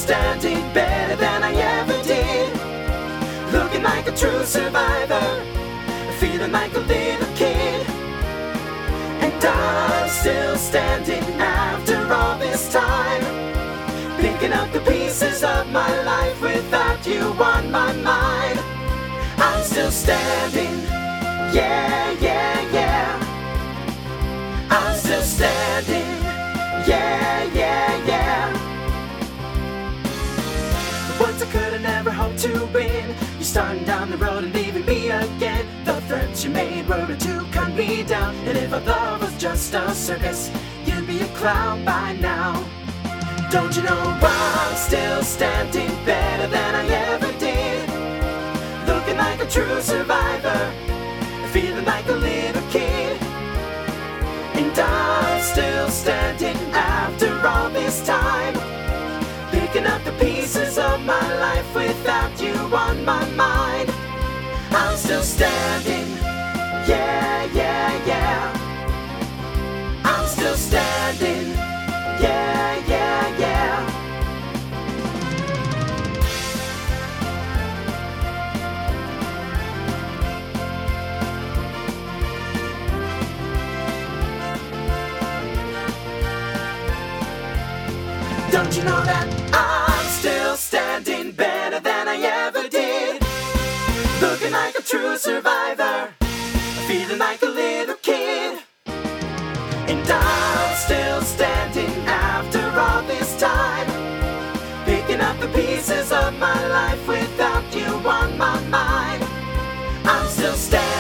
standing better than I ever did. Looking like a true survivor, feeling like a little kid. And I'm still standing after all this time, picking up the pieces of my life without you on my mind. I'm still standing, yeah, yeah, yeah. I'm still standing, yeah, yeah, yeah. Once I could have never hoped to win. You're starting down the road and leaving me again. The threats you made were to cut me down, and if our love was just a circus, you'd be a clown by now. Don't you know I'm still standing better than I ever did, looking like a true survivor, feeling like a little kid. And I'm still standing after all this time, picking up the pieces of my life without you on my mind. I'm still standing, yeah, yeah, yeah. I'm still standing, yeah, yeah, yeah. Don't you know that I'm still standing better than I ever did, looking like a true survivor, feeling like a little kid. And I'm still standing after all this time, picking up the pieces of my life without you on my mind. I'm still standing.